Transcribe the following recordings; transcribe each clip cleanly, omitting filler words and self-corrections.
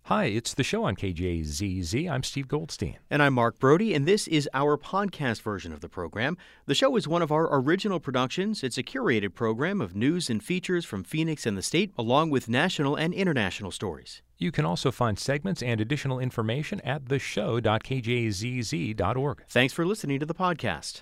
Hi, it's the show on KJZZ. I'm Steve Goldstein. And I'm Mark Brody, and this is our podcast version of the program. The show is one of our original productions. It's a curated program of news and features from Phoenix and the state, along with national and international stories. You can also find segments and additional information at theshow.kjzz.org. Thanks for listening to the podcast.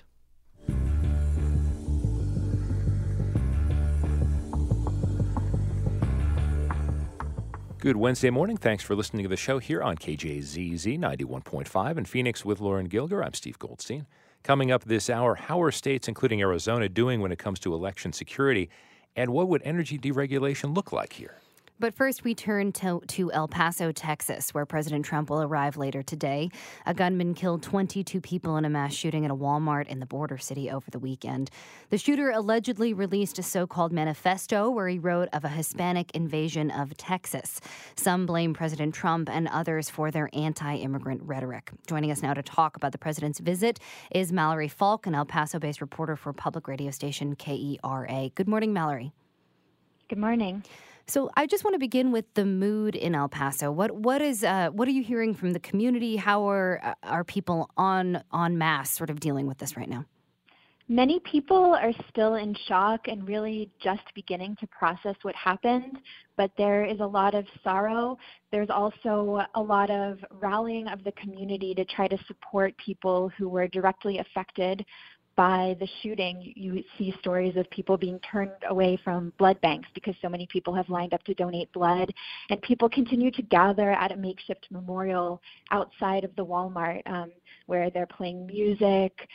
Good Wednesday morning. Thanks for listening to the show here on KJZZ 91.5 in Phoenix with Lauren Gilger. I'm Steve Goldstein. Coming up this hour, how are states, including Arizona, doing when it comes to election security, and what would energy deregulation look like here? But first, we turn to El Paso, Texas, where President Trump will arrive later today. A gunman killed 22 people in a mass shooting at a Walmart in the border city over the weekend. The shooter allegedly released a so-called manifesto where he wrote of a Hispanic invasion of Texas. Some blame President Trump and others for their anti-immigrant rhetoric. Joining us now to talk about the president's visit is Mallory Falk, an El Paso-based reporter for public radio station KERA. Good morning, Mallory. Good morning. So I just want to begin with the mood in El Paso. What are you hearing from the community? How are people en masse sort of dealing with this right now? Many people are still in shock and really just beginning to process what happened, but there is a lot of sorrow. There's also a lot of rallying of the community to try to support people who were directly affected by the shooting. You see stories of people being turned away from blood banks because so many people have lined up to donate blood, and people continue to gather at a makeshift memorial outside of the Walmart where they're playing music,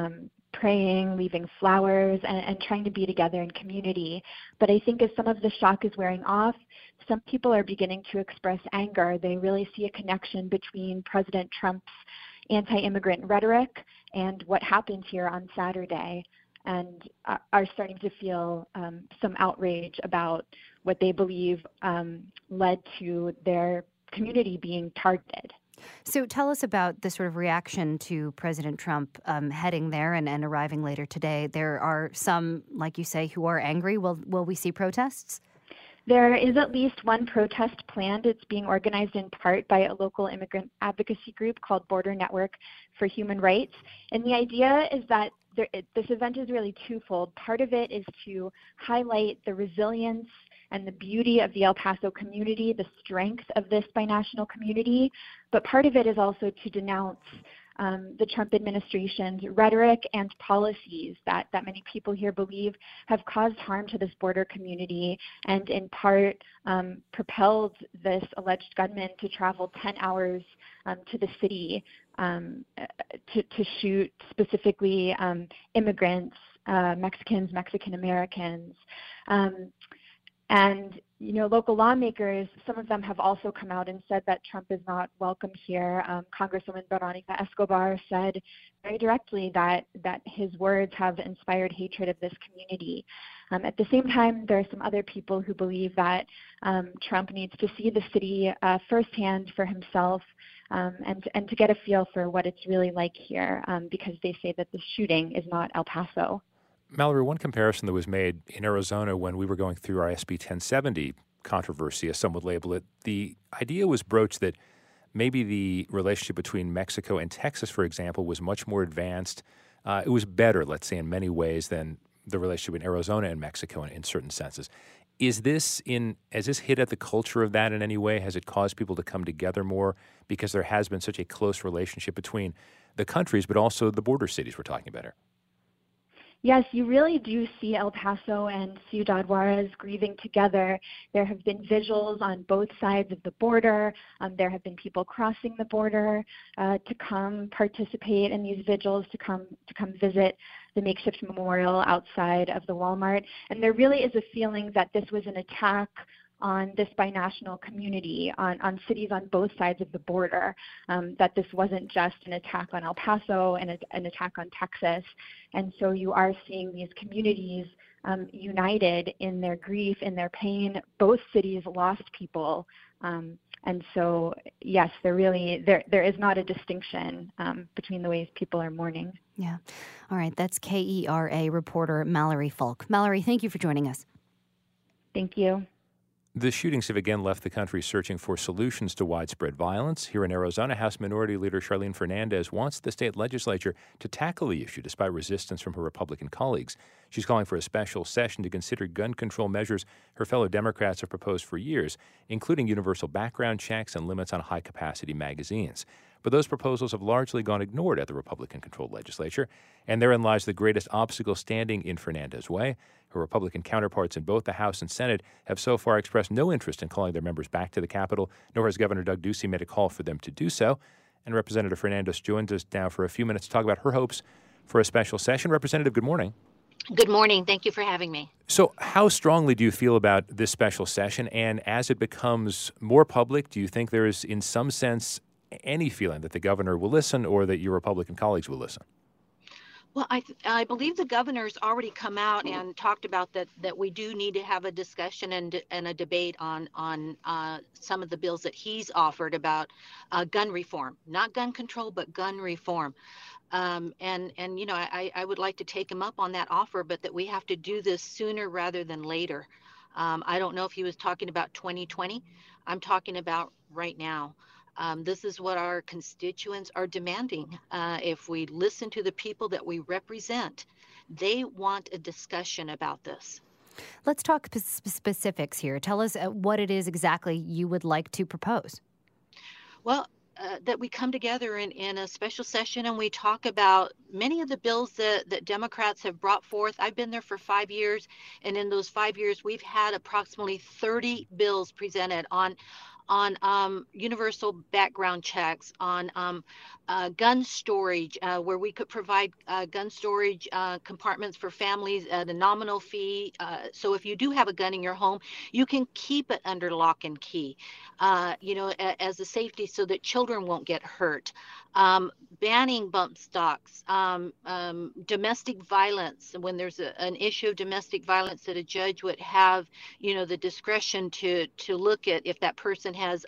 praying, leaving flowers, and trying to be together in community. But I think as some of the shock is wearing off, some people are beginning to express anger. They really see a connection between President Trump's anti-immigrant rhetoric and what happened here on Saturday, and are starting to feel some outrage about what they believe led to their community being targeted. So tell us about the sort of reaction to President Trump heading there and arriving later today. There are some, like you say, who are angry. Will we see protests? There is at least one protest planned. It's being organized in part by a local immigrant advocacy group called Border Network for Human Rights. And the idea is that this event is really twofold. Part of it is to highlight the resilience and the beauty of the El Paso community, the strength of this binational community. But part of it is also to denounce the Trump administration's rhetoric and policies that many people here believe have caused harm to this border community and in part propelled this alleged gunman to travel 10 hours to the city to shoot specifically immigrants, Mexicans, Mexican Americans. And, you know, local lawmakers, some of them have also come out and said that Trump is not welcome here. Congresswoman Veronica Escobar said very directly that his words have inspired hatred of this community. At the same time, there are some other people who believe that Trump needs to see the city firsthand for himself and to get a feel for what it's really like here because they say that the shooting is not El Paso. Mallory, one comparison that was made in Arizona when we were going through our SB 1070 controversy, as some would label it, the idea was broached that maybe the relationship between Mexico and Texas, for example, was much more advanced. It was better, let's say, in many ways than the relationship in Arizona and Mexico in certain senses. Has this hit at the culture of that in any way? Has it caused people to come together more because there has been such a close relationship between the countries, but also the border cities we're talking about here? Yes, you really do see El Paso and Ciudad Juarez grieving together. There have been vigils on both sides of the border. There have been people crossing the border to come participate in these vigils, to come visit the makeshift memorial outside of the Walmart. And there really is a feeling that this was an attack on this binational community, on cities on both sides of the border, that this wasn't just an attack on El Paso and an attack on Texas. And so you are seeing these communities united in their grief, in their pain. Both cities lost people. And so, yes, there is not a distinction between the ways people are mourning. Yeah. All right. That's KERA reporter Mallory Falk. Mallory, thank you for joining us. Thank you. The shootings have again left the country searching for solutions to widespread violence. Here in Arizona, House Minority Leader Charlene Fernandez wants the state legislature to tackle the issue despite resistance from her Republican colleagues. She's calling for a special session to consider gun control measures her fellow Democrats have proposed for years, including universal background checks and limits on high-capacity magazines. But those proposals have largely gone ignored at the Republican-controlled legislature, and therein lies the greatest obstacle standing in Fernandez's way. Her Republican counterparts in both the House and Senate have so far expressed no interest in calling their members back to the Capitol, nor has Governor Doug Ducey made a call for them to do so. And Representative Fernandez joins us now for a few minutes to talk about her hopes for a special session. Representative, good morning. Good morning. Thank you for having me. So how strongly do you feel about this special session? And as it becomes more public, do you think there is, in some sense, any feeling that the governor will listen or that your Republican colleagues will listen? Well, I believe the governor's already come out and talked about that we do need to have a discussion and a debate on some of the bills that he's offered about gun reform, not gun control, but gun reform. And you know, I would like to take him up on that offer, but that we have to do this sooner rather than later. I don't know if he was talking about 2020. I'm talking about right now. This is what our constituents are demanding. If we listen to the people that we represent, they want a discussion about this. Let's talk specifics here. Tell us what it is exactly you would like to propose. Well, that we come together in a special session and we talk about many of the bills that Democrats have brought forth. I've been there for 5 years, and in those 5 years, we've had approximately 30 bills presented on universal background checks, on gun storage, where we could provide gun storage compartments for families at a nominal fee. So if you do have a gun in your home, you can keep it under lock and key, you know, as a safety so that children won't get hurt. Banning bump stocks, domestic violence, when there's an issue of domestic violence, that a judge would have, you know, the discretion to look at if that person has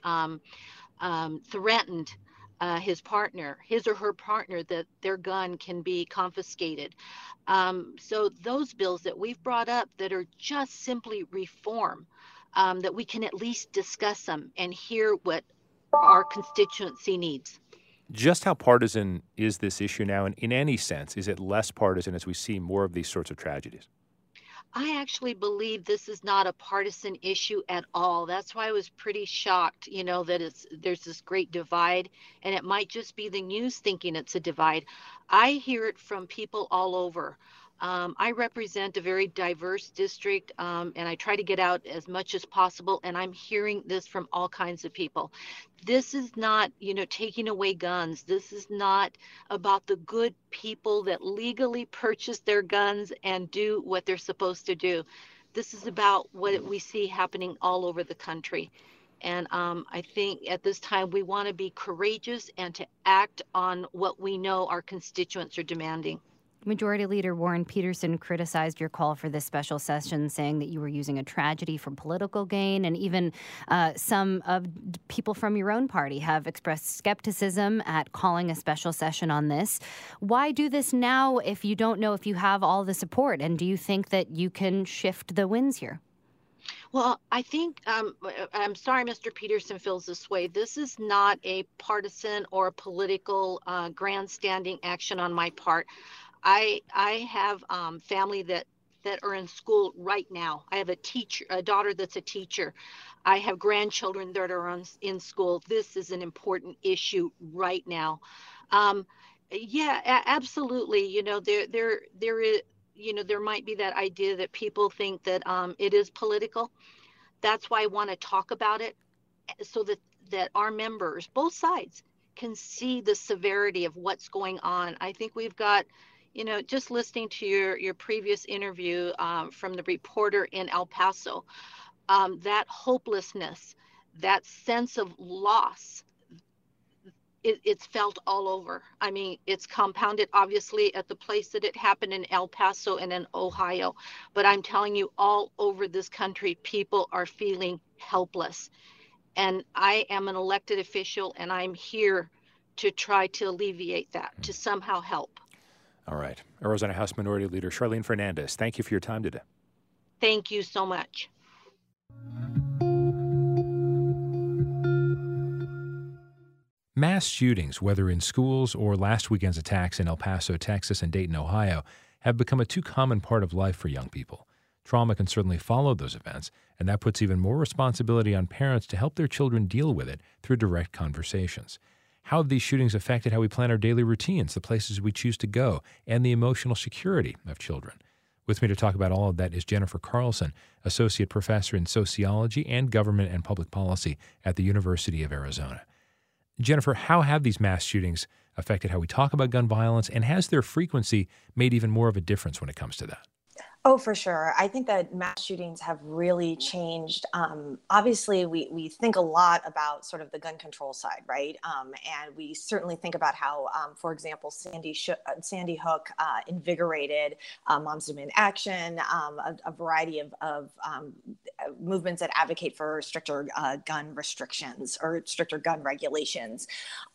threatened his partner, his or her partner, that their gun can be confiscated. So those bills that we've brought up that are just simply reform, that we can at least discuss them and hear what our constituency needs. Just how partisan is this issue now? And in any sense, is it less partisan as we see more of these sorts of tragedies? I actually believe this is not a partisan issue at all. That's why I was pretty shocked, you know, that there's this great divide, and it might just be the news thinking it's a divide. I hear it from people all over. I represent a very diverse district, and I try to get out as much as possible, and I'm hearing this from all kinds of people. This is not, you know, taking away guns. This is not about the good people that legally purchase their guns and do what they're supposed to do. This is about what we see happening all over the country. And I think at this time we want to be courageous and to act on what we know our constituents are demanding. Majority Leader Warren Peterson criticized your call for this special session, saying that you were using a tragedy for political gain, and even some of people from your own party have expressed skepticism at calling a special session on this. Why do this now if you don't know if you have all the support, and do you think that you can shift the winds here? Well, I think, I'm sorry Mr. Peterson feels this way. This is not a partisan or a political grandstanding action on my part. I have family that are in school right now. I have a daughter that's a teacher. I have grandchildren that are in school. This is an important issue right now. Yeah, absolutely. You know, there is, you know, there might be that idea that people think that it is political. That's why I want to talk about it, so that our members, both sides, can see the severity of what's going on. I think we've got, you know, just listening to your previous interview from the reporter in El Paso, that hopelessness, that sense of loss, it's felt all over. I mean, it's compounded obviously at the place that it happened in El Paso and in Ohio, but I'm telling you, all over this country, people are feeling helpless. And I am an elected official, and I'm here to try to alleviate that, to somehow help. All right. Arizona House Minority Leader Charlene Fernandez, thank you for your time today. Thank you so much. Mass shootings, whether in schools or last weekend's attacks in El Paso, Texas and Dayton, Ohio, have become a too common part of life for young people. Trauma can certainly follow those events, and that puts even more responsibility on parents to help their children deal with it through direct conversations. How have these shootings affected how we plan our daily routines, the places we choose to go, and the emotional security of children? With me to talk about all of that is Jennifer Carlson, Associate Professor in Sociology and Government and Public Policy at the University of Arizona. Jennifer, how have these mass shootings affected how we talk about gun violence, and has their frequency made even more of a difference when it comes to that? Oh, for sure. I think that mass shootings have really changed. Obviously, we think a lot about sort of the gun control side, right? And we certainly think about how, for example, Sandy Hook invigorated Moms Demand Action, a variety of movements that advocate for stricter gun restrictions or stricter gun regulations.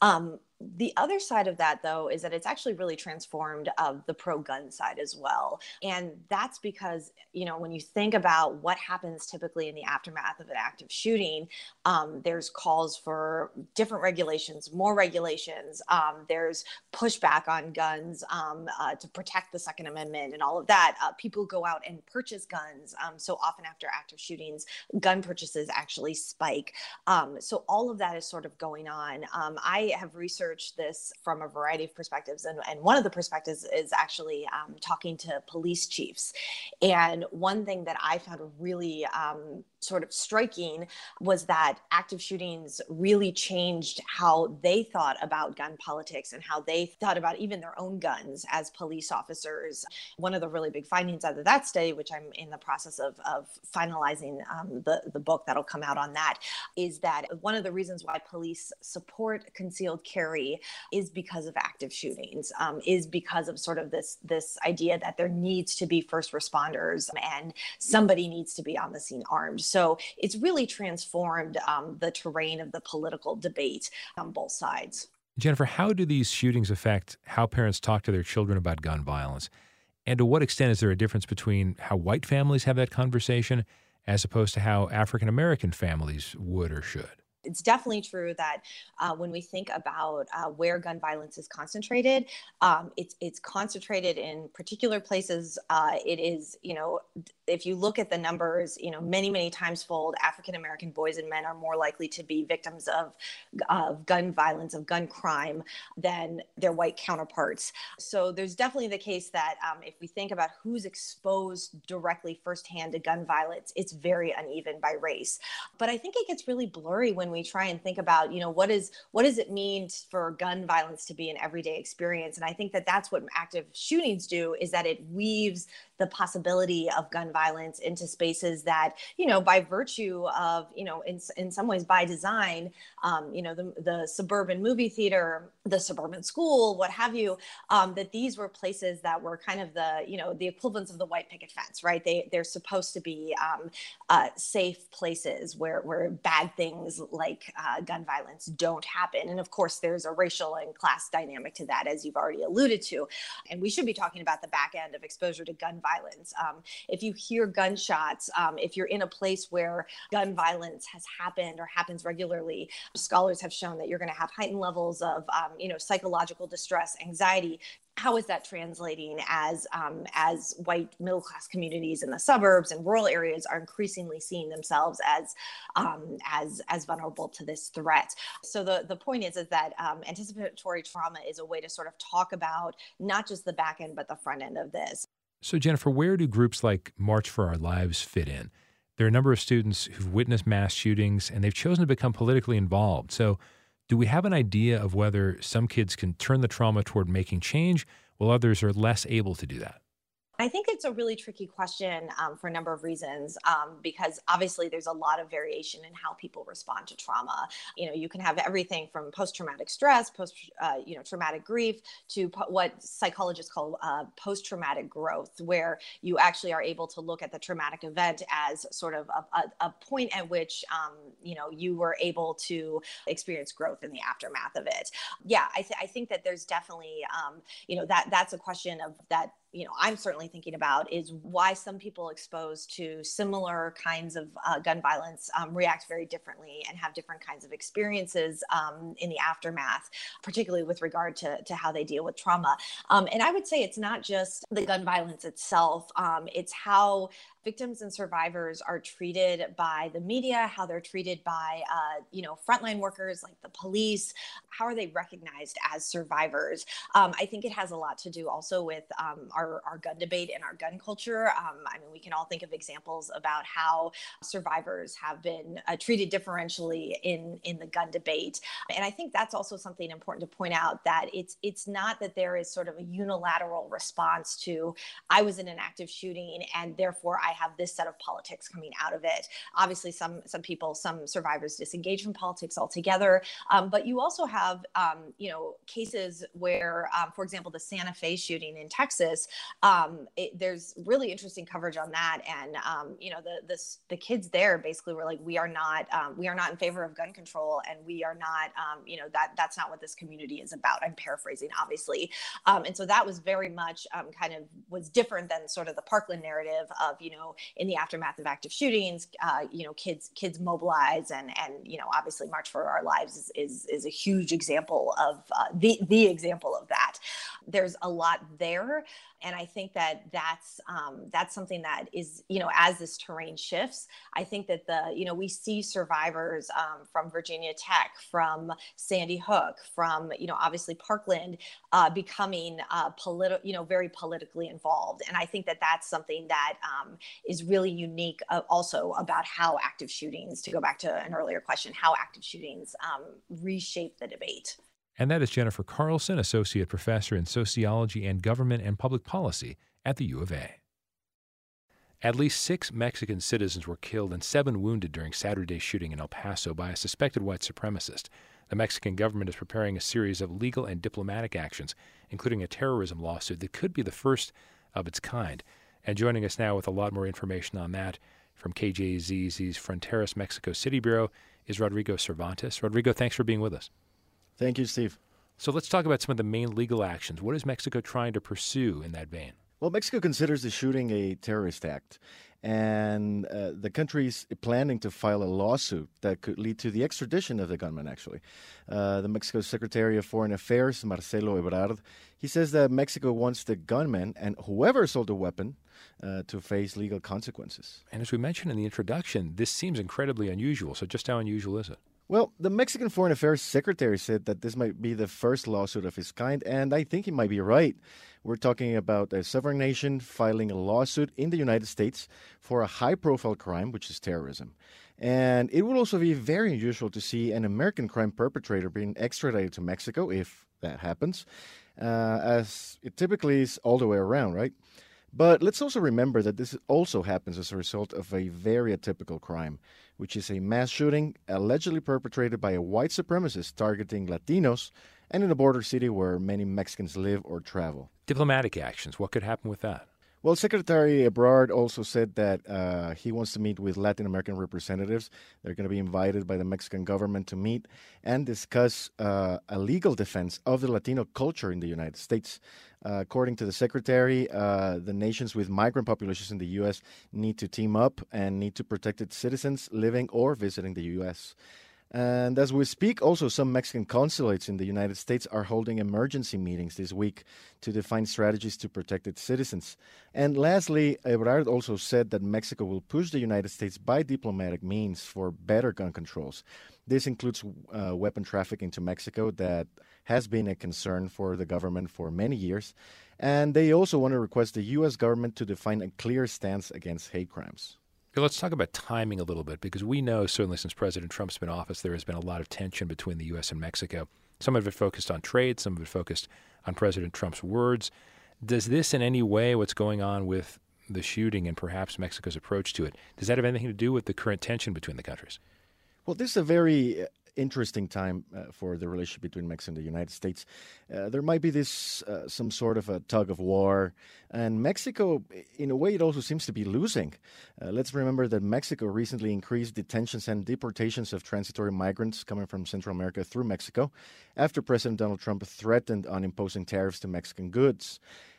The other side of that, though, is that it's actually really transformed the pro-gun side as well. And that's because, when you think about what happens typically in the aftermath of an active shooting, there's calls for different regulations, more regulations. There's pushback on guns to protect the Second Amendment and all of that. People go out and purchase guns. So often after active shootings, gun purchases actually spike. So all of that is sort of going on. I have researched this from a variety of perspectives. And one of the perspectives is actually talking to police chiefs. And one thing that I found really sort of striking was that active shootings really changed how they thought about gun politics and how they thought about even their own guns as police officers. One of the really big findings out of that study, which I'm in the process of finalizing the book that'll come out on that, is that one of the reasons why police support concealed carry is because of active shootings, is because of sort of this idea that there needs to be first responders and somebody needs to be on the scene armed. So it's really transformed the terrain of the political debate on both sides. Jennifer, how do these shootings affect how parents talk to their children about gun violence? And to what extent is there a difference between how white families have that conversation as opposed to how African American families would or should? It's definitely true that when we think about where gun violence is concentrated, it's concentrated in particular places. It is, if you look at the numbers, many, many times fold, African-American boys and men are more likely to be victims of gun violence, of gun crime than their white counterparts. So there's definitely the case that if we think about who's exposed directly firsthand to gun violence, it's very uneven by race. But I think it gets really blurry when we try and think about, what does it mean for gun violence to be an everyday experience? And I think that that's what active shootings do, is that it weaves the possibility of gun violence into spaces that, by virtue of, in some ways by design, the suburban movie theater, the suburban school, what have you, that these were places that were kind of the equivalents of the white picket fence, right? They're supposed to be safe places where bad things like gun violence don't happen. And of course, there's a racial and class dynamic to that, as you've already alluded to. And we should be talking about the back end of exposure to gun violence. If you hear gunshots, if you're in a place where gun violence has happened or happens regularly, scholars have shown that you're going to have heightened levels of, psychological distress, anxiety. How is that translating as white middle class communities in the suburbs and rural areas are increasingly seeing themselves as vulnerable to this threat? So the point is that anticipatory trauma is a way to sort of talk about not just the back end, but the front end of this. So Jennifer, where do groups like March for Our Lives fit in? There are a number of students who've witnessed mass shootings and they've chosen to become politically involved. So do we have an idea of whether some kids can turn the trauma toward making change while others are less able to do that? I think it's a really tricky question for a number of reasons, because obviously there's a lot of variation in how people respond to trauma. You can have everything from post-traumatic stress, traumatic grief, to what psychologists call post-traumatic growth, where you actually are able to look at the traumatic event as sort of a point at which, you were able to experience growth in the aftermath of it. Yeah, I think that there's definitely, that's a question of that I'm certainly thinking about is why some people exposed to similar kinds of gun violence react very differently and have different kinds of experiences in the aftermath, particularly with regard to how they deal with trauma. And I would say it's not just the gun violence itself, it's how victims and survivors are treated by the media, how they're treated by, frontline workers like the police. How are they recognized as survivors? I think it has a lot to do also with our gun debate and our gun culture. We can all think of examples about how survivors have been treated differentially in the gun debate. And I think that's also something important to point out, that it's not that there is sort of a unilateral response to, I was in an active shooting and therefore I have this set of politics coming out of it. Obviously, some survivors disengage from politics altogether. But you also have, cases where, for example, the Santa Fe shooting in Texas, there's really interesting coverage on that. And, the kids there basically were like, we are not in favor of gun control. And we are not, that's not what this community is about. I'm paraphrasing, obviously. And so that was very much was different than sort of the Parkland narrative of, in the aftermath of active shootings, kids mobilize and obviously March for Our Lives is a huge example of the example of that. There's a lot there. And I think that's something that is, as this terrain shifts, I think that we see survivors from Virginia Tech, from Sandy Hook, from, obviously Parkland becoming very politically involved. And I think that that's something that is really unique also about how active shootings, to go back to an earlier question, how active shootings reshape the debate. And that is Jennifer Carlson, Associate Professor in Sociology and Government and Public Policy at the U of A. At least 6 Mexican citizens were killed and 7 wounded during Saturday's shooting in El Paso by a suspected white supremacist. The Mexican government is preparing a series of legal and diplomatic actions, including a terrorism lawsuit that could be the first of its kind. And joining us now with a lot more information on that from KJZZ's Fronteras Mexico City Bureau is Rodrigo Cervantes. Rodrigo, thanks for being with us. Thank you, Steve. So let's talk about some of the main legal actions. What is Mexico trying to pursue in that vein? Well, Mexico considers the shooting a terrorist act, and the country's planning to file a lawsuit that could lead to the extradition of the gunman, actually. The Mexico Secretary of Foreign Affairs, Marcelo Ebrard, he says that Mexico wants the gunman and whoever sold the weapon to face legal consequences. And as we mentioned in the introduction, this seems incredibly unusual. So just how unusual is it? Well, the Mexican Foreign Affairs Secretary said that this might be the first lawsuit of its kind, and I think he might be right. We're talking about a sovereign nation filing a lawsuit in the United States for a high-profile crime, which is terrorism. And it would also be very unusual to see an American crime perpetrator being extradited to Mexico, if that happens, as it typically is all the way around, right? But let's also remember that this also happens as a result of a very atypical crime, which is a mass shooting allegedly perpetrated by a white supremacist targeting Latinos and in a border city where many Mexicans live or travel. Diplomatic actions, what could happen with that? Well, Secretary Ebrard also said that he wants to meet with Latin American representatives. They're going to be invited by the Mexican government to meet and discuss a legal defense of the Latino culture in the United States. According to the Secretary, the nations with migrant populations in the U.S. need to team up and need to protect its citizens living or visiting the U.S. And as we speak, also some Mexican consulates in the United States are holding emergency meetings this week to define strategies to protect its citizens. And lastly, Ebrard also said that Mexico will push the United States by diplomatic means for better gun controls. This includes weapon trafficking to Mexico that has been a concern for the government for many years. And they also want to request the U.S. government to define a clear stance against hate crimes. Let's talk about timing a little bit, because we know certainly since President Trump's been in office, there has been a lot of tension between the U.S. and Mexico. Some of it focused on trade, some of it focused on President Trump's words. Does this in any way, what's going on with the shooting and perhaps Mexico's approach to it, does that have anything to do with the current tension between the countries? Well, this is a very interesting time for the relationship between Mexico and the United States. There might be this some sort of a tug of war, and Mexico, in a way, it also seems to be losing. Let's remember that Mexico recently increased detentions and deportations of transitory migrants coming from Central America through Mexico after President Donald Trump threatened on imposing tariffs to Mexican goods.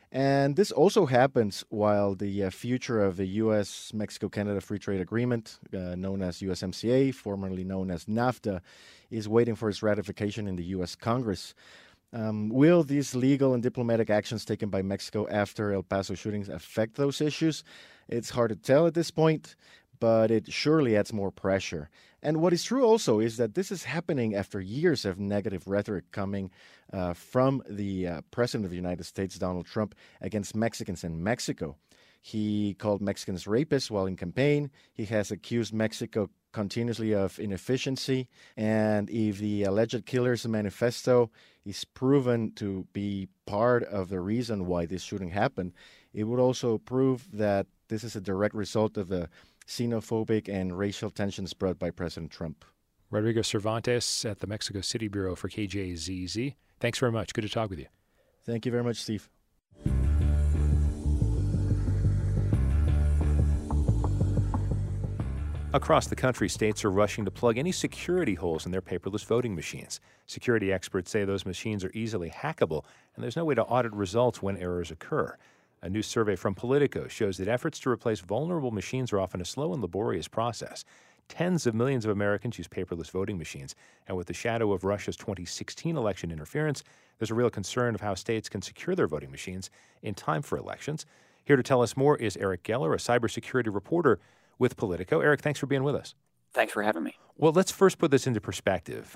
And this also happens while the future of the U.S. Mexico-Canada Free Trade Agreement, known as USMCA, formerly known as NAFTA, is waiting for its ratification in the U.S. Congress. Will these legal and diplomatic actions taken by Mexico after El Paso shootings affect those issues? It's hard to tell at this point, but it surely adds more pressure. And what is true also is that this is happening after years of negative rhetoric coming from the President of the United States, Donald Trump, against Mexicans in Mexico. He called Mexicans rapists while in campaign. He has accused Mexico continuously of inefficiency. And if the alleged Killers Manifesto is proven to be part of the reason why this shooting happened, it would also prove that this is a direct result of the xenophobic and racial tensions brought by President Trump. Rodrigo Cervantes at the Mexico City Bureau for KJZZ. Thanks very much. Good to talk with you. Thank you very much, Steve. Across the country, states are rushing to plug any security holes in their paperless voting machines. Security experts say those machines are easily hackable, and there's no way to audit results when errors occur. A new survey from Politico shows that efforts to replace vulnerable machines are often a slow and laborious process. Tens of millions of Americans use paperless voting machines, and with the shadow of Russia's 2016 election interference, there's a real concern of how states can secure their voting machines in time for elections. Here to tell us more is Eric Geller, a cybersecurity reporter with Politico. Eric, thanks for being with us. Thanks for having me. Well, let's first put this into perspective.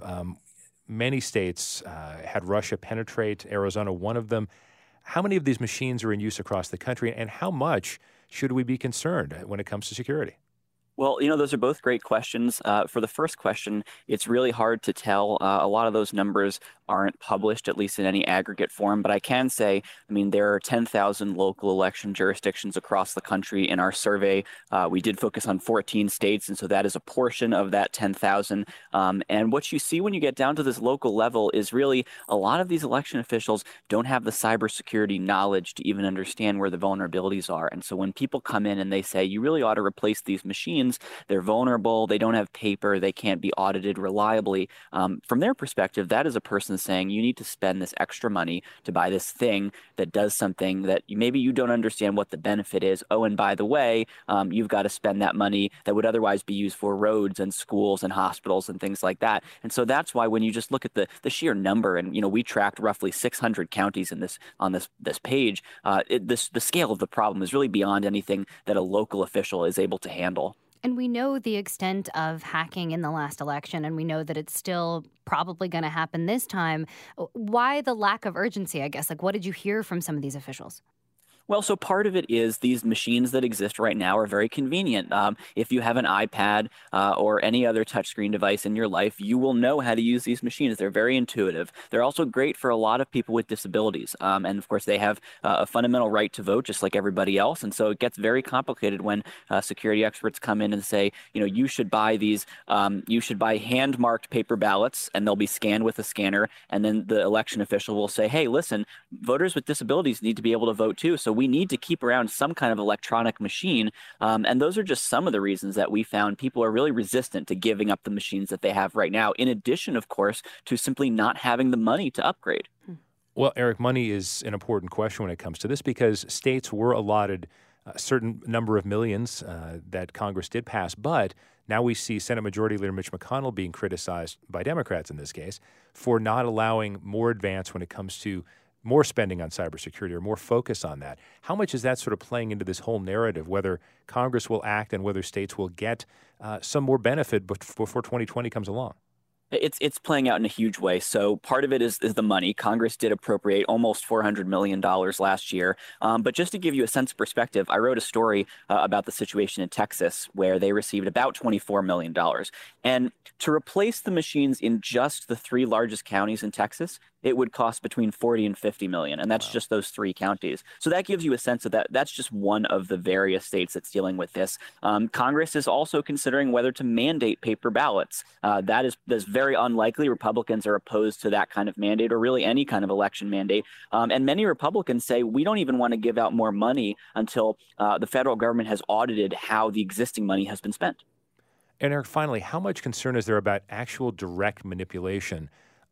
Many states had Russia penetrate, Arizona one of them. How many of these machines are in use across the country, and how much should we be concerned when it comes to security? Well, those are both great questions. For the first question, it's really hard to tell. A lot of those numbers aren't published, at least in any aggregate form. But I can say, there are 10,000 local election jurisdictions across the country. In our survey, we did focus on 14 states, and so that is a portion of that 10,000. And what you see when you get down to this local level is really a lot of these election officials don't have the cybersecurity knowledge to even understand where the vulnerabilities are. And so when people come in and they say, you really ought to replace these machines, they're vulnerable, they don't have paper, they can't be audited reliably. From their perspective, that is a person saying you need to spend this extra money to buy this thing that does something that maybe you don't understand what the benefit is. Oh, and by the way, you've got to spend that money that would otherwise be used for roads and schools and hospitals and things like that. And so that's why when you just look at the sheer number, and we tracked roughly 600 counties on this page, the scale of the problem is really beyond anything that a local official is able to handle. And we know the extent of hacking in the last election, and we know that it's still probably going to happen this time. Why the lack of urgency, I guess? What did you hear from some of these officials? Well, so part of it is these machines that exist right now are very convenient. If you have an iPad or any other touchscreen device in your life, you will know how to use these machines. They're very intuitive. They're also great for a lot of people with disabilities. And of course, they have a fundamental right to vote just like everybody else. And so it gets very complicated when security experts come in and say, you should buy these, you should buy hand-marked paper ballots, and they'll be scanned with a scanner. And then the election official will say, hey, listen, voters with disabilities need to be able to vote too. So we need to keep around some kind of electronic machine. And those are just some of the reasons that we found people are really resistant to giving up the machines that they have right now, in addition, of course, to simply not having the money to upgrade. Well, Eric, money is an important question when it comes to this because states were allotted a certain number of millions that Congress did pass, but now we see Senate Majority Leader Mitch McConnell being criticized by Democrats in this case for not allowing more advance when it comes to more spending on cybersecurity or more focus on that. How much is that sort of playing into this whole narrative, whether Congress will act and whether states will get some more benefit before 2020 comes along? It's playing out in a huge way. So part of it is the money. Congress did appropriate almost $400 million last year. But just to give you a sense of perspective, I wrote a story about the situation in Texas where they received about $24 million. And to replace the machines in just the 3 largest counties in Texas, it would cost between 40 and 50 million. And that's just those 3 counties. So that gives you a sense of that. That's just one of the various states that's dealing with this. Congress is also considering whether to mandate paper ballots. That's very unlikely. Republicans are opposed to that kind of mandate or really any kind of election mandate. And many Republicans say we don't even want to give out more money until the federal government has audited how the existing money has been spent. And Eric, finally, how much concern is there about actual direct manipulation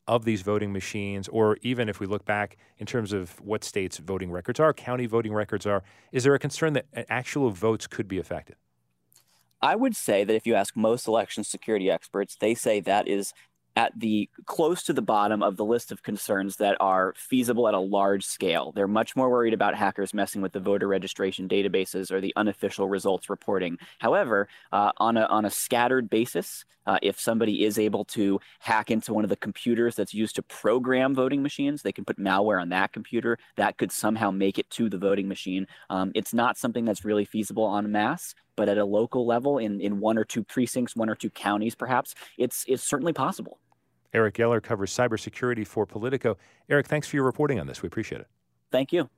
of these voting machines, or even if we look back in terms of what states' voting records are, county voting records are, is there a concern that actual votes could be affected? I would say that if you ask most election security experts, they say that is at the close to the bottom of the list of concerns that are feasible at a large scale. They're much more worried about hackers messing with the voter registration databases or the unofficial results reporting. However, on a scattered basis, if somebody is able to hack into one of the computers that's used to program voting machines, they can put malware on that computer that could somehow make it to the voting machine. It's not something that's really feasible en masse, but at a local level, in one or two precincts, one or two counties perhaps, it's certainly possible. Eric Geller covers cybersecurity for Politico. Eric, thanks for your reporting on this. We appreciate it. Thank you.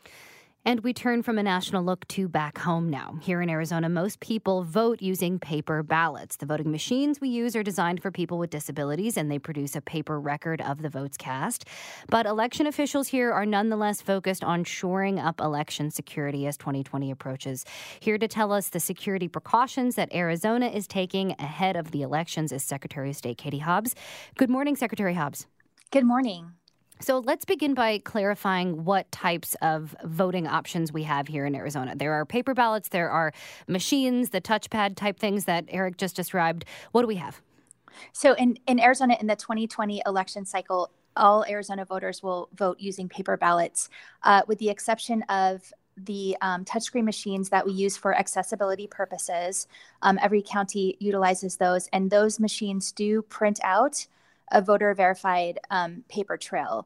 And we turn from a national look to back home now. Here in Arizona, most people vote using paper ballots. The voting machines we use are designed for people with disabilities, and they produce a paper record of the votes cast. But election officials here are nonetheless focused on shoring up election security as 2020 approaches. Here to tell us the security precautions that Arizona is taking ahead of the elections is Secretary of State Katie Hobbs. Good morning, Secretary Hobbs. Good morning. So let's begin by clarifying what types of voting options we have here in Arizona. There are paper ballots, there are machines, the touchpad type things that Eric just described. What do we have? So in Arizona, in the 2020 election cycle, all Arizona voters will vote using paper ballots, with the exception of the touchscreen machines that we use for accessibility purposes. Every county utilizes those, and those machines do print out a voter-verified paper trail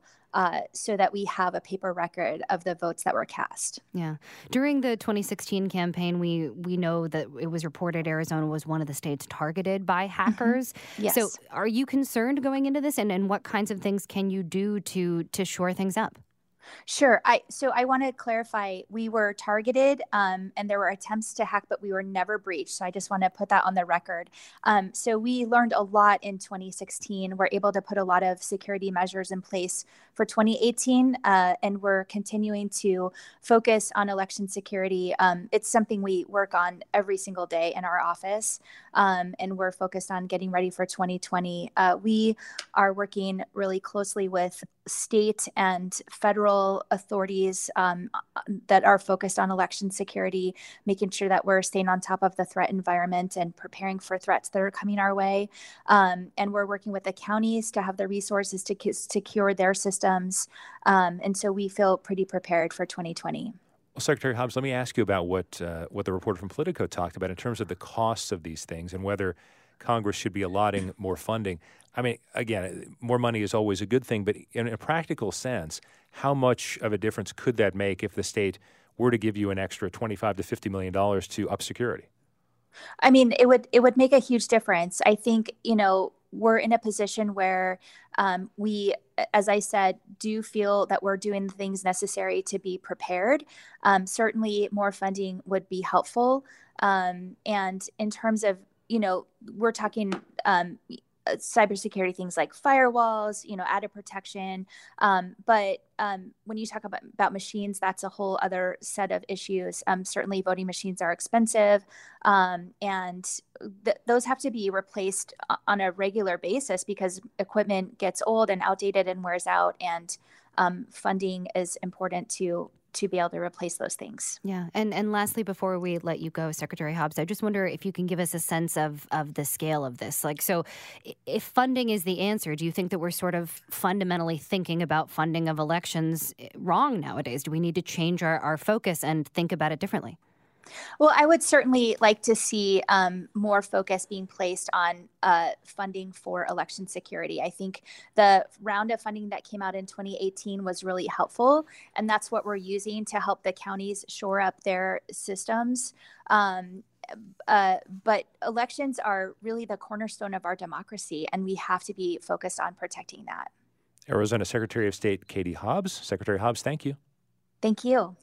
so that we have a paper record of the votes that were cast. Yeah. During the 2016 campaign, we know that it was reported Arizona was one of the states targeted by hackers. Mm-hmm. Yes. So are you concerned going into this, and what kinds of things can you do to shore things up? Sure. So I want to clarify, we were targeted and there were attempts to hack, but we were never breached. So I just want to put that on the record. So we learned a lot in 2016. We're able to put a lot of security measures in place for 2018, and we're continuing to focus on election security. It's something we work on every single day in our office, and we're focused on getting ready for 2020. We are working really closely with state and federal authorities that are focused on election security, making sure that we're staying on top of the threat environment and preparing for threats that are coming our way. And we're working with the counties to have the resources to secure their systems. And so we feel pretty prepared for 2020. Well, Secretary Hobbs, let me ask you about what the reporter from Politico talked about in terms of the costs of these things and whether Congress should be allotting more funding. I mean, again, more money is always a good thing, but in a practical sense, how much of a difference could that make if the state were to give you an extra $25 to $50 million to up security? I mean, it would make a huge difference. I think, we're in a position where we, as I said, do feel that we're doing the things necessary to be prepared. Certainly more funding would be helpful. And in terms of, we're talking cybersecurity things like firewalls, added protection. But when you talk about machines, that's a whole other set of issues. Certainly voting machines are expensive, and those have to be replaced on a regular basis because equipment gets old and outdated and wears out, and funding is important to be able to replace those things. Yeah. And lastly, before we let you go, Secretary Hobbs, I just wonder if you can give us a sense of the scale of this. So if funding is the answer, do you think that we're sort of fundamentally thinking about funding of elections wrong nowadays? Do we need to change our focus and think about it differently? Well, I would certainly like to see more focus being placed on funding for election security. I think the round of funding that came out in 2018 was really helpful, and that's what we're using to help the counties shore up their systems. But elections are really the cornerstone of our democracy, and we have to be focused on protecting that. Arizona Secretary of State Katie Hobbs. Secretary Hobbs, thank you. Thank you.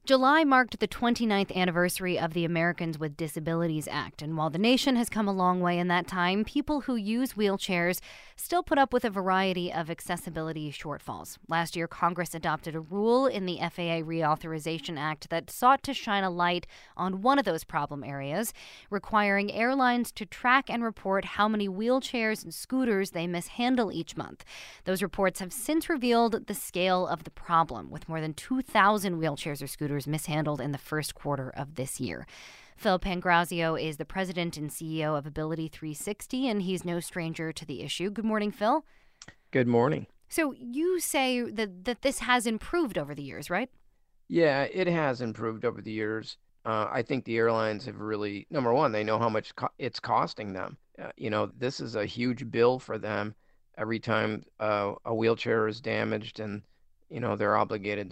July marked the 29th anniversary of the Americans with Disabilities Act, and while the nation has come a long way in that time, people who use wheelchairs still put up with a variety of accessibility shortfalls. Last year, Congress adopted a rule in the FAA Reauthorization Act that sought to shine a light on one of those problem areas, requiring airlines to track and report how many wheelchairs and scooters they mishandle each month. Those reports have since revealed the scale of the problem, with more than 2,000 wheelchairs or scooters mishandled in the first quarter of this year. Phil Pangrazio is the president and CEO of Ability 360, and he's no stranger to the issue. Good morning, Phil. Good morning. So you say that this has improved over the years, right? Yeah, it has improved over the years. I think the airlines have really, number one, they know how much it's costing them. This is a huge bill for them every time a wheelchair is damaged, and, they're obligated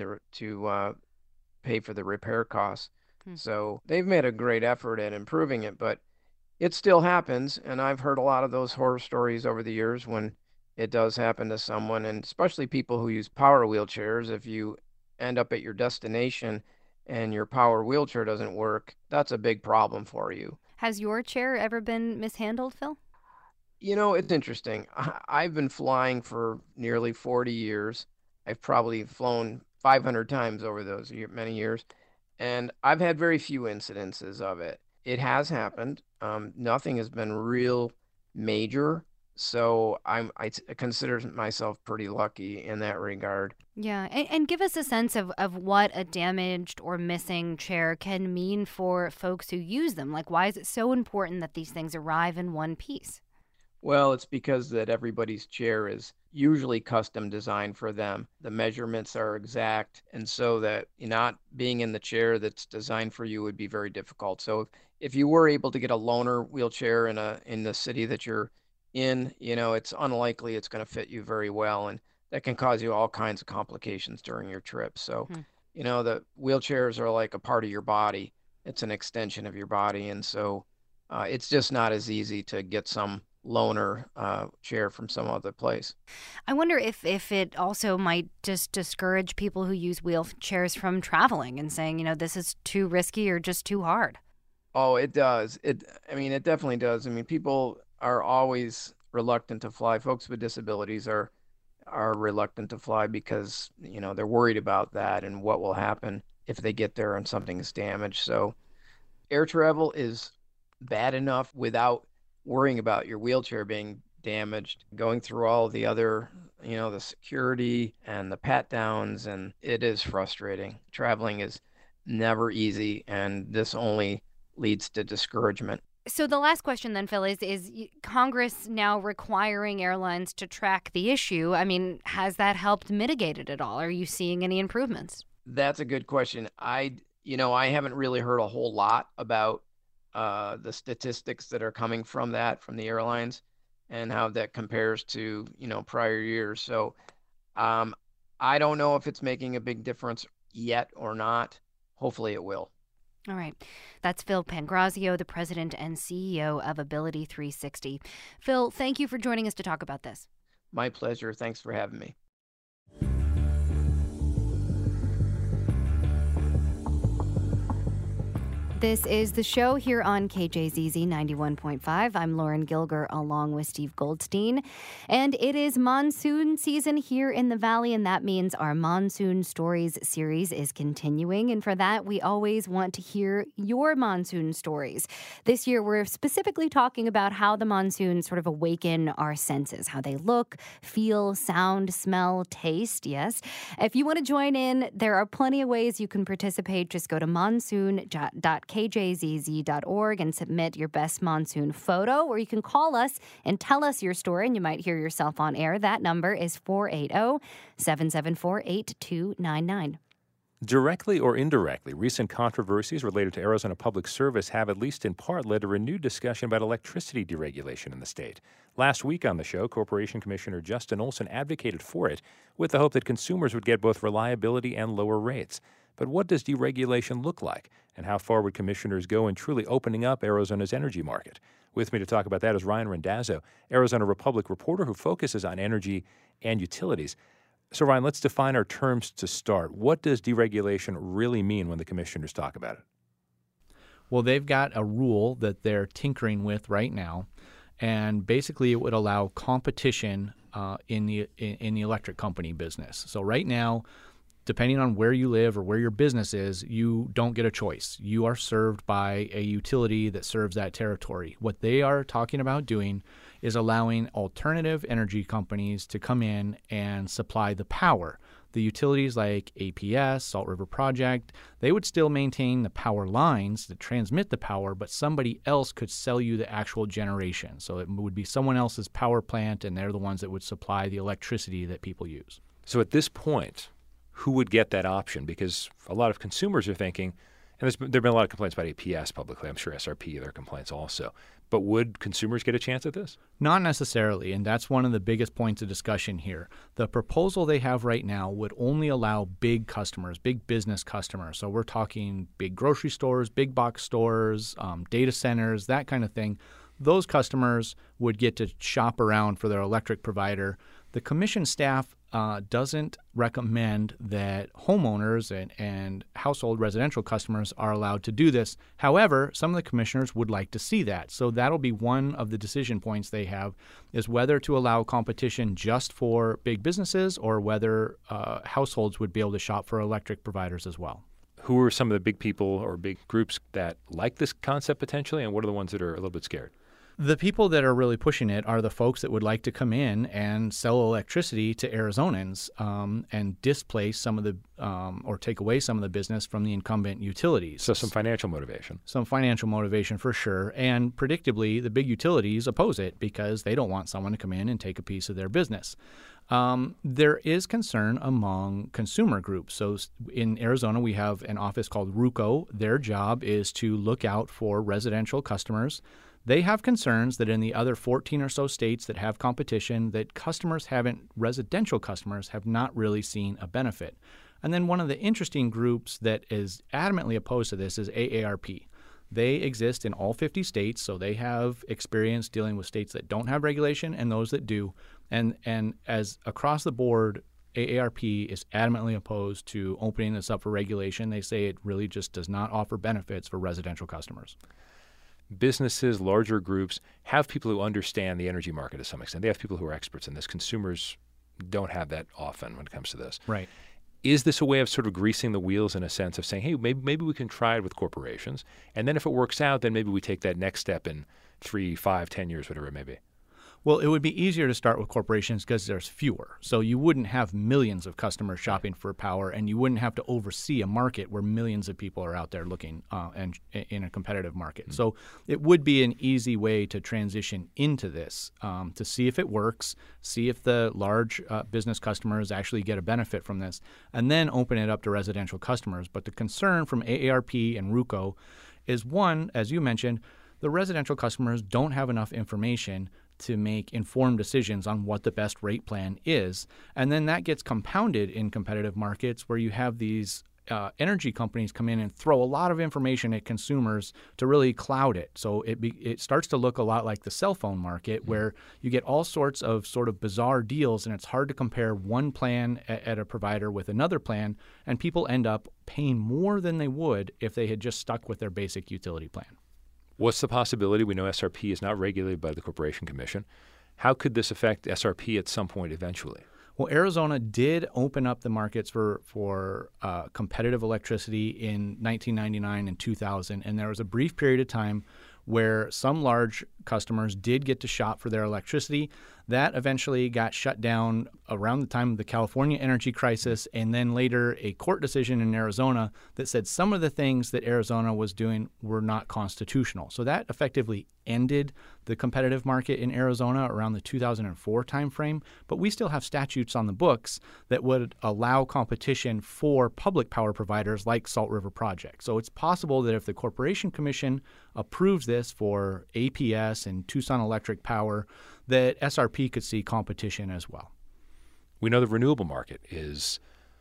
to pay for the repair costs. So they've made a great effort at improving it, but it still happens. And I've heard a lot of those horror stories over the years when it does happen to someone, and especially people who use power wheelchairs. If you end up at your destination and your power wheelchair doesn't work, that's a big problem for you. Has your chair ever been mishandled, Phil? It's interesting. I've been flying for nearly 40 years. I've probably flown 500 times over those many years, and I've had very few incidences of it. It has happened. Nothing has been real major, so I consider myself pretty lucky in that regard. Yeah, and give us a sense of what a damaged or missing chair can mean for folks who use them. Like, why is it so important that these things arrive in one piece? Well, it's because that everybody's chair is usually custom designed for them. The measurements are exact, and so that not being in the chair that's designed for you would be very difficult. So if you were able to get a loaner wheelchair in the city that you're in, it's unlikely it's going to fit you very well, and that can cause you all kinds of complications during your trip. So, the wheelchairs are like a part of your body. It's an extension of your body, and so it's just not as easy to get some loaner chair from some other place. I wonder if it also might just discourage people who use wheelchairs from traveling and saying, this is too risky or just too hard. Oh, it does. It definitely does. People are always reluctant to fly. Folks with disabilities are reluctant to fly because, they're worried about that and what will happen if they get there and something is damaged. So air travel is bad enough without worrying about your wheelchair being damaged, going through all the other, the security and the pat downs, and it is frustrating. Traveling is never easy, and this only leads to discouragement. So the last question then, Phil, is Congress now requiring airlines to track the issue? Has that helped mitigate it at all? Are you seeing any improvements? That's a good question. I haven't really heard a whole lot about the statistics that are coming from the airlines and how that compares to, prior years. So I don't know if it's making a big difference yet or not. Hopefully it will. All right. That's Phil Pangrazio, the president and CEO of Ability 360. Phil, thank you for joining us to talk about this. My pleasure. Thanks for having me. This is the show here on KJZZ 91.5. I'm Lauren Gilger along with Steve Goldstein. And it is monsoon season here in the Valley, and that means our Monsoon Stories series is continuing. And for that, we always want to hear your monsoon stories. This year, we're specifically talking about how the monsoon sort of awaken our senses, how they look, feel, sound, smell, taste. Yes. If you want to join in, there are plenty of ways you can participate. Just go to monsoon.kjzz.org and submit your best monsoon photo, or you can call us and tell us your story, and you might hear yourself on air. That number is 480-774-8299. Directly or indirectly, recent controversies related to Arizona Public Service have, at least in part, led to renewed discussion about electricity deregulation in the state. Last week on the show, Corporation Commissioner Justin Olson advocated for it with the hope that consumers would get both reliability and lower rates. But what does deregulation look like, and how far would commissioners go in truly opening up Arizona's energy market? With me to talk about that is Ryan Randazzo, Arizona Republic reporter who focuses on energy and utilities. So, Ryan, let's define our terms to start. What does deregulation really mean when the commissioners talk about it? Well, they've got a rule that they're tinkering with right now, and basically it would allow competition in the electric company business. So right now, depending on where you live or where your business is, you don't get a choice. You are served by a utility that serves that territory. What they are talking about doing is allowing alternative energy companies to come in and supply the power. The utilities like APS, Salt River Project, they would still maintain the power lines that transmit the power, but somebody else could sell you the actual generation. So it would be someone else's power plant, and they're the ones that would supply the electricity that people use. So at this point, who would get that option? Because a lot of consumers are thinking, and there have been a lot of complaints about APS publicly. I'm sure SRP, their complaints also. But would consumers get a chance at this? Not necessarily, and that's one of the biggest points of discussion here. The proposal they have right now would only allow big customers, big business customers. So we're talking big grocery stores, big box stores, data centers, that kind of thing. Those customers would get to shop around for their electric provider. The commission staff doesn't recommend that homeowners and household residential customers are allowed to do this. However, some of the commissioners would like to see that. So that'll be one of the decision points they have, is whether to allow competition just for big businesses or whether households would be able to shop for electric providers as well. Who are some of the big people or big groups that like this concept potentially, and what are the ones that are a little bit scared? The people that are really pushing it are the folks that would like to come in and sell electricity to Arizonans and displace some of the or take away some of the business from the incumbent utilities. So some financial motivation. Some financial motivation for sure. And predictably, the big utilities oppose it because they don't want someone to come in and take a piece of their business. There is concern among consumer groups. So in Arizona, we have an office called RUCO. Their job is to look out for residential customers. They have concerns that in the other 14 or so states that have competition, that residential customers have not really seen a benefit. And then one of the interesting groups that is adamantly opposed to this is AARP. They exist in all 50 states, so they have experience dealing with states that don't have regulation and those that do. And as across the board, AARP is adamantly opposed to opening this up for regulation. They say it really just does not offer benefits for residential customers. Businesses, larger groups, have people who understand the energy market to some extent. They have people who are experts in this. Consumers don't have that often when it comes to this. Right. Is this a way of sort of greasing the wheels in a sense of saying, hey, maybe we can try it with corporations, and then if it works out, then maybe we take that next step in 3, 5, 10 years, whatever it may be? Well, it would be easier to start with corporations because there's fewer. So you wouldn't have millions of customers shopping for power, and you wouldn't have to oversee a market where millions of people are out there looking and in a competitive market. Mm-hmm. So it would be an easy way to transition into this to see if it works, see if the large business customers actually get a benefit from this, and then open it up to residential customers. But the concern from AARP and RUCO is, one, as you mentioned, the residential customers don't have enough information to make informed decisions on what the best rate plan is. And then that gets compounded in competitive markets where you have these energy companies come in and throw a lot of information at consumers to really cloud it. So it starts to look a lot like the cell phone market where you get all sorts of sort of bizarre deals, and it's hard to compare one plan at a provider with another plan, and people end up paying more than they would if they had just stuck with their basic utility plan. What's the possibility? We know SRP is not regulated by the Corporation Commission. How could this affect SRP at some point eventually? Well, Arizona did open up the markets for competitive electricity in 1999 and 2000, and there was a brief period of time where some large customers did get to shop for their electricity. That eventually got shut down around the time of the California energy crisis, and then later a court decision in Arizona that said some of the things that Arizona was doing were not constitutional. So that effectively ended the competitive market in Arizona around the 2004 timeframe, but we still have statutes on the books that would allow competition for public power providers like Salt River Project. So it's possible that if the Corporation Commission approves this for APS and Tucson Electric Power, that SRP could see competition as well. We know the renewable market is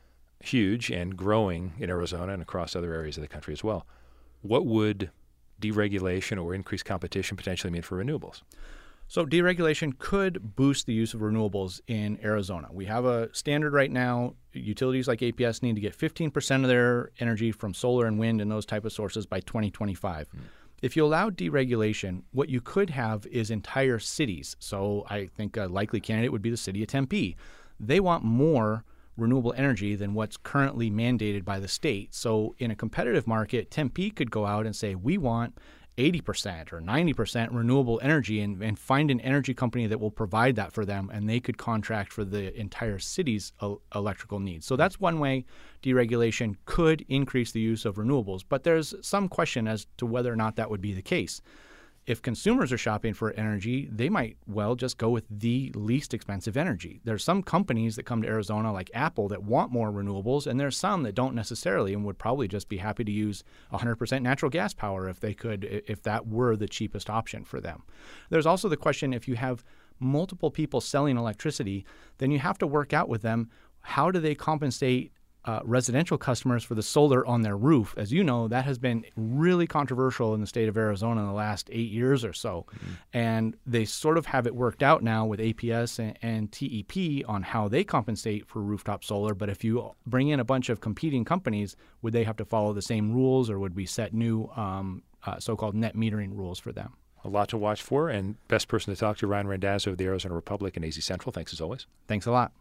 huge and growing in Arizona and across other areas of the country as well. What would deregulation or increased competition potentially mean for renewables? So deregulation could boost the use of renewables in Arizona. We have a standard right now. Utilities like APS need to get 15% of their energy from solar and wind and those type of sources by 2025. If you allow deregulation, what you could have is entire cities. So I think a likely candidate would be the city of Tempe. They want more renewable energy than what's currently mandated by the state. So in a competitive market, Tempe could go out and say, we want 80% or 90% renewable energy and find an energy company that will provide that for them, and they could contract for the entire city's electrical needs. So that's one way deregulation could increase the use of renewables. But there's some question as to whether or not that would be the case. If consumers are shopping for energy, they might well just go with the least expensive energy. There's some companies that come to Arizona like Apple that want more renewables, and there's some that don't necessarily and would probably just be happy to use 100% natural gas power if they could, if that were the cheapest option for them. There's also the question, if you have multiple people selling electricity, then you have to work out with them, how do they compensate residential customers for the solar on their roof? As you know, that has been really controversial in the state of Arizona in the last 8 years or so. And they sort of have it worked out now with APS and TEP on how they compensate for rooftop solar. But if you bring in a bunch of competing companies, would they have to follow the same rules, or would we set new so-called net metering rules for them? A lot to watch for, and best person to talk to, Ryan Randazzo of the Arizona Republic and AZ Central. Thanks as always. Thanks a lot.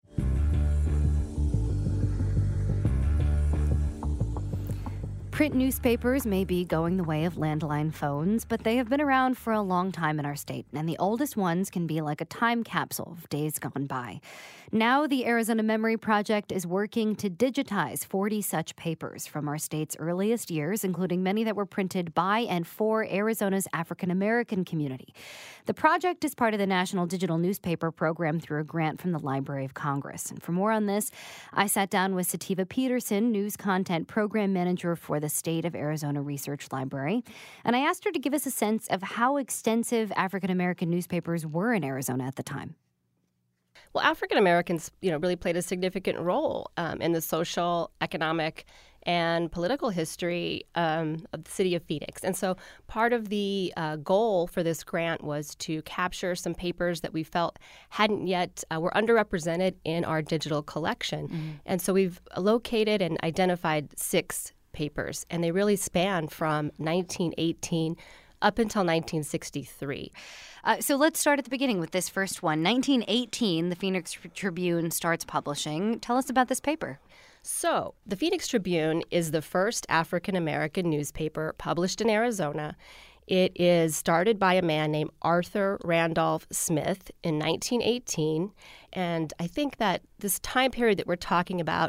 Print newspapers may be going the way of landline phones, but they have been around for a long time in our state, and the oldest ones can be like a time capsule of days gone by. Now, the Arizona Memory Project is working to digitize 40 such papers from our state's earliest years, including many that were printed by and for Arizona's African American community. The project is part of the National Digital Newspaper Program through a grant from the Library of Congress. And for more on this, I sat down with Sativa Peterson, News Content Program Manager for the State of Arizona Research Library, and I asked her to give us a sense of how extensive African American newspapers were in Arizona at the time. Well, African Americans, really played a significant role in the social, economic, and political history of the city of Phoenix. And so part of the goal for this grant was to capture some papers that we felt hadn't yet, were underrepresented in our digital collection. Mm-hmm. And so we've located and identified 6 papers, and they really span from 1918 up until 1963. So let's start at the beginning with this first one. 1918, the Phoenix Tribune starts publishing. Tell us about this paper. So the Phoenix Tribune is the first African-American newspaper published in Arizona. It is started by a man named Arthur Randolph Smith in 1918. And I think that this time period that we're talking about,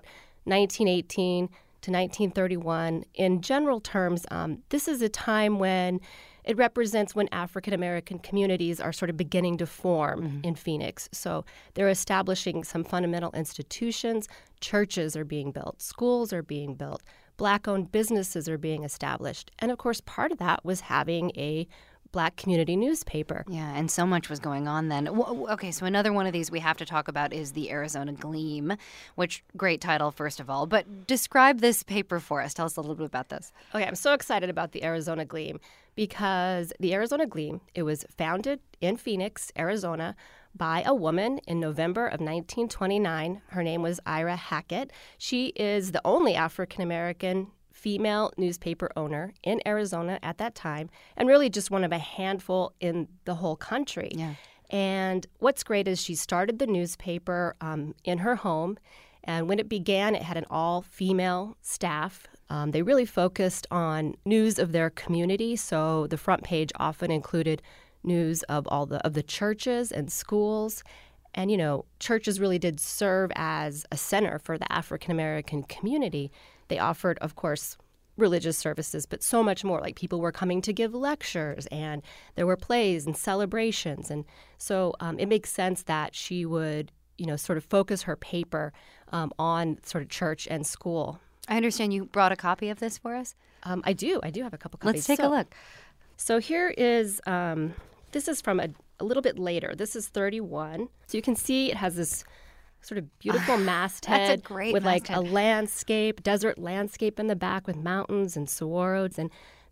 1918 to 1931, in general terms, this is a time when it represents when African-American communities are sort of beginning to form in Phoenix. So they're establishing some fundamental institutions. Churches are being built. Schools are being built. Black-owned businesses are being established. And, of course, part of that was having a Black community newspaper. Yeah, and so much was going on then. Okay, so another one of these we have to talk about is the Arizona Gleam, which, great title, first of all. But describe this paper for us. Tell us a little bit about this. Okay, I'm so excited about the Arizona Gleam because the Arizona Gleam, it was founded in Phoenix, Arizona, by a woman in November of 1929. Her name was Ira Hackett. She is the only African-American female newspaper owner in Arizona at that time, and really just one of a handful in the whole country. Yeah. And what's great is she started the newspaper in her home, and when it began, it had an all-female staff. They really focused on news of their community, so the front page often included news of all of the churches and schools. And, churches really did serve as a center for the African-American community. They offered, of course, religious services, but so much more. Like people were coming to give lectures, and there were plays and celebrations. And so it makes sense that she would, sort of focus her paper on sort of church and school. I understand you brought a copy of this for us? I do have a couple copies. Let's take a look. So here is, this is from a little bit later. This is 31. So you can see it has this sort of beautiful masthead. That's a great with masthead. Like a landscape, desert landscape in the back with mountains and saguaros. And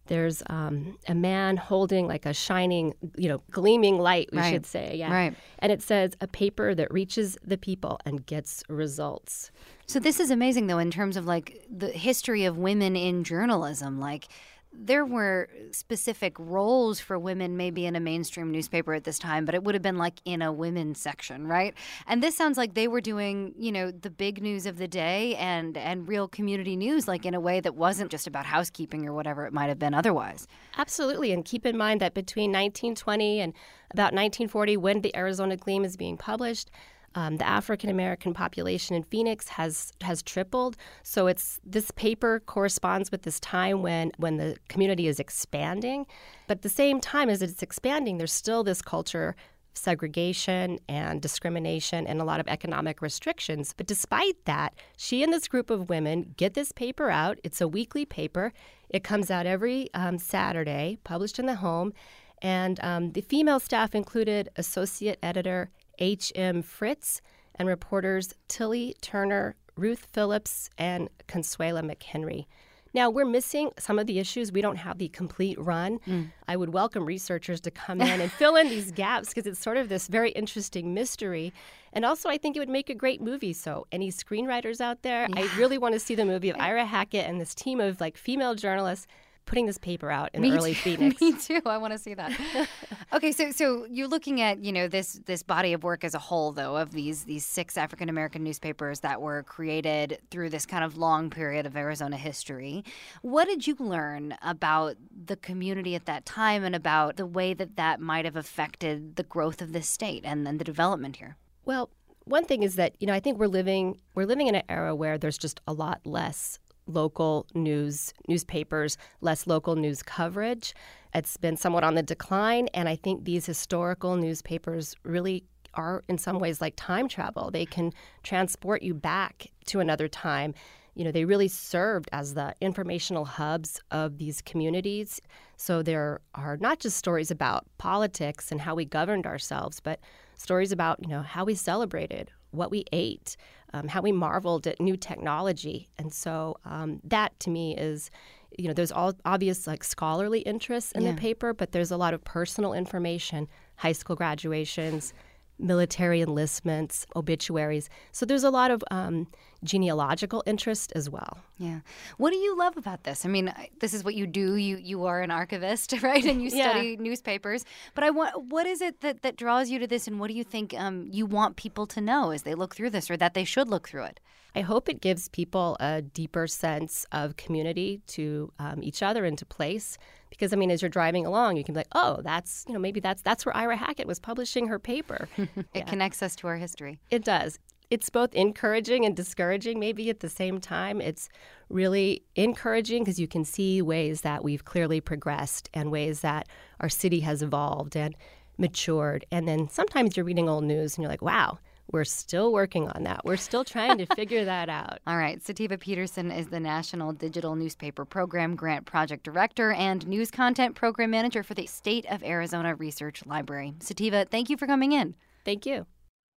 There's a man holding like a shining, gleaming light, we should say. Yeah. Right. And it says, a paper that reaches the people and gets results. So this is amazing, though, in terms of like the history of women in journalism. Like, there were specific roles for women maybe in a mainstream newspaper at this time, but it would have been like in a women's section, right? And this sounds like they were doing, the big news of the day and real community news, like in a way that wasn't just about housekeeping or whatever it might have been otherwise. Absolutely. And keep in mind that between 1920 and about 1940, when the Arizona Gleam is being published, the African-American population in Phoenix has tripled. So this paper corresponds with this time when the community is expanding. But at the same time as it's expanding, there's still this culture of segregation and discrimination and a lot of economic restrictions. But despite that, she and this group of women get this paper out. It's a weekly paper. It comes out every Saturday, published in the home. And the female staff included associate editor H.M. Fritz and reporters Tilly Turner, Ruth Phillips, and Consuela McHenry. Now, we're missing some of the issues. We don't have the complete run. I would welcome researchers to come in and fill in these gaps because it's sort of this very interesting mystery. And also, I think it would make a great movie. So any screenwriters out there, I really want to see the movie of Ira Hackett and this team of like female journalists putting this paper out in early Phoenix. Me too. I want to see that. Okay, so you're looking at this body of work as a whole, though, of these 6 African American newspapers that were created through this kind of long period of Arizona history. What did you learn about the community at that time and about the way that might have affected the growth of this state and then the development here? Well, one thing is that I think we're living in an era where there's just a lot less local newspapers, less local news coverage. It's been somewhat on the decline, and I think these historical newspapers really are in some ways like time travel. They can transport you back to another time. They really served as the informational hubs of these communities. So there are not just stories about politics and how we governed ourselves, but stories about, how we celebrated, what we ate, how we marveled at new technology. And so that to me is, there's all obvious like scholarly interests in the paper, but there's a lot of personal information, high school graduations, military enlistments, obituaries. So there's a lot of genealogical interest as well. Yeah. What do you love about this? I mean, this is what you do. You are an archivist, right? And you study newspapers. But what is it that draws you to this, and what do you think you want people to know as they look through this, or that they should look through it? I hope it gives people a deeper sense of community to each other and to place. Because, as you're driving along, you can be like, oh, that's, maybe that's where Ira Hackett was publishing her paper. It connects us to our history. It does. It's both encouraging and discouraging maybe at the same time. It's really encouraging because you can see ways that we've clearly progressed and ways that our city has evolved and matured. And then sometimes you're reading old news and you're like, wow, we're still working on that. We're still trying to figure that out. All right. Sativa Peterson is the National Digital Newspaper Program Grant Project Director and News Content Program Manager for the State of Arizona Research Library. Sativa, thank you for coming in. Thank you.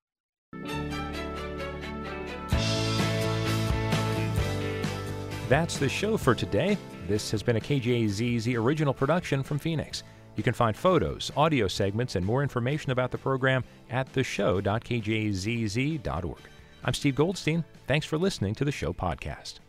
That's the show for today. This has been a KJZZ original production from Phoenix. You can find photos, audio segments, and more information about the program at theshow.kjzz.org. I'm Steve Goldstein. Thanks for listening to the show podcast.